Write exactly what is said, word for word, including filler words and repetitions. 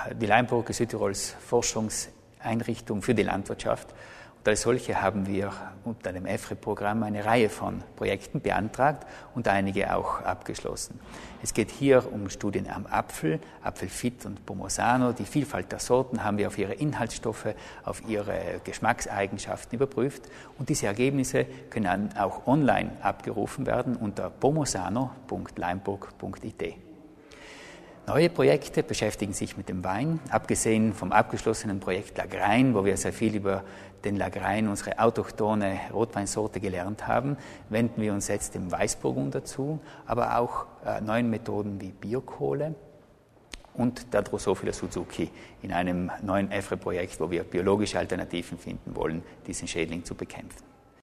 die Leimburg ist Südtirols Forschungseinrichtung für die Landwirtschaft. Und als solche haben wir unter dem E F R E-Programm eine Reihe von Projekten beantragt und einige auch abgeschlossen. Es geht hier um Studien am Apfel, Apfelfit und Pomosano. Die Vielfalt der Sorten haben wir auf ihre Inhaltsstoffe, auf ihre Geschmackseigenschaften überprüft. Und diese Ergebnisse können auch online abgerufen werden unter pomosano punkt leimburg punkt I T. Neue Projekte beschäftigen sich mit dem Wein. Abgesehen vom abgeschlossenen Projekt Lagrein, wo wir sehr viel über den Lagrein, unsere autochthone Rotweinsorte, gelernt haben, wenden wir uns jetzt dem Weißburgunder zu, aber auch äh, neuen Methoden wie Biokohle und der Drosophila Suzuki in einem neuen E F R E-Projekt, wo wir biologische Alternativen finden wollen, diesen Schädling zu bekämpfen.